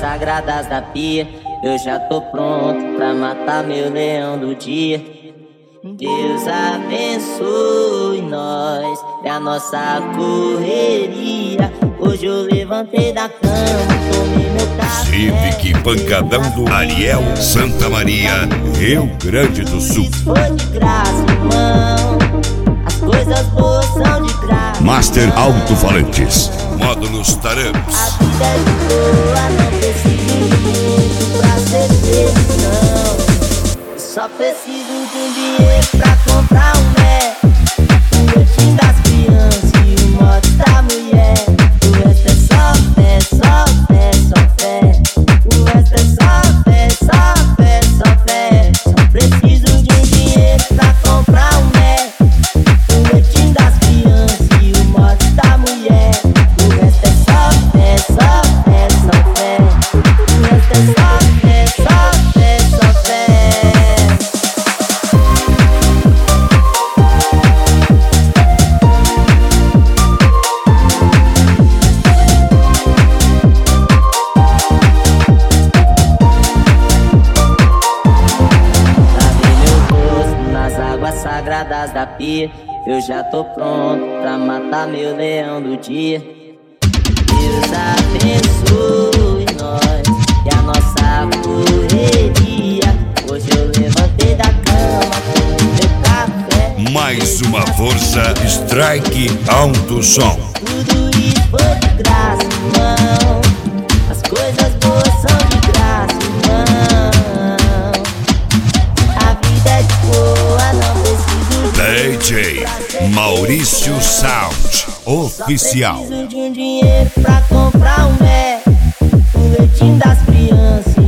sagradas da pia. Eu já tô pronto pra matar meu leão do dia. Deus abençoe nós e a nossa correria. Hoje eu levantei da cama, tomei meu café. Civic Pancadão do Ariel, Santa Maria, Rio Grande do Sul. Isso foi de graça, irmão. As coisas boas são de graça. Master Alto-Falantes, Módulos Taramps. A vida é de boa, não preciso de muito pra ser feliz, não. Só preciso de um dinheiro pra comprar um Mac, o leitinho das crianças e o modo da mulher. O resto é só fé, só fé, só fé. O resto é só fé, só fé, só fé. Só preciso de um dinheiro pra comprar um Mac, o leitinho das crianças e o modo da mulher. O resto é só fé, só fé, só fé. O resto é só fé, só fé, só fé. Sagradas da pia, eu já tô pronto pra matar meu leão do dia. Deus abençoe nós e a nossa correria. Hoje eu levantei da cama, tomei meu café. Mais uma força, Strike Alto Som. Tudo isso foi de graça, irmão. As coisas boas são de graça, irmão. A vida é de boa, não preciso DJ Maurício Sound Oficial. Só preciso de um dinheiro pra comprar um Mac, o leitinho das crianças